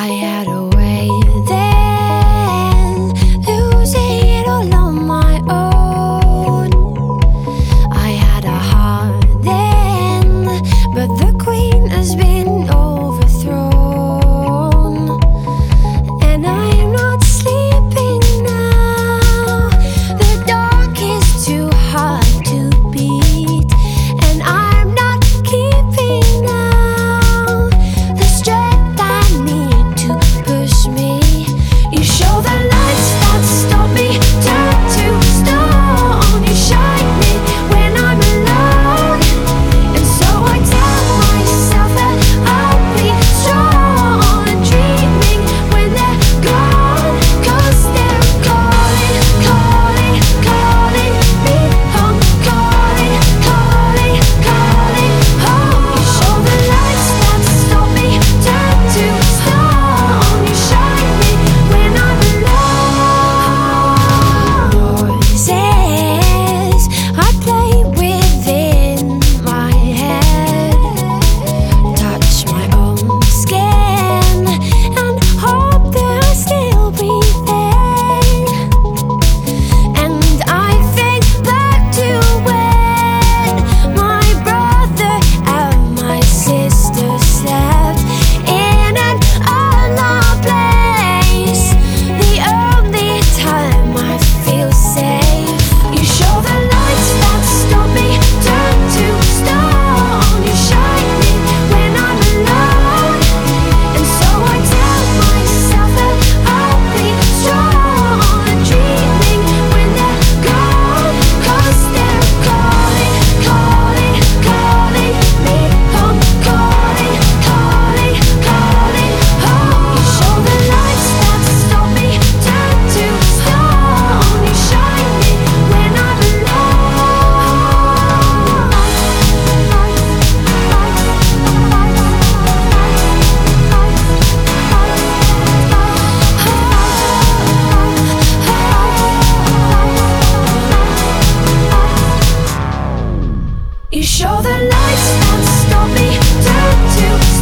had a way then, losing it all on my own. I had a heart then, but the queen has been overthrown. And I am not sleeping now. The dark is too hard to beat, and I'm not keeping now the strength I need to push me. You show the lights that stop me, turn to stone. You shine me when I'm alone, and so I tell myself that I'll be strong and dreaming when they're gone, 'cause they're calling, calling, calling me home, calling, calling, calling home. You show the lights that stop me, turn to stone. You shine me when I'm alone. Voices I play within my head, touch my own skin and hope that I still breathing. And I think back to when my brother and my sister slept in an unknown place, the only time I feel safe. You show the lights that stop me, turn to stone. You shine me when I'm alone, and so I tell myself that I'll be strong and dreaming when they're gone, 'cause they're calling, calling, calling me home, calling, calling, calling home. You show the lights that stop me, turn to stone. You shine me when I'm alone. You show the lights that stop me, turn to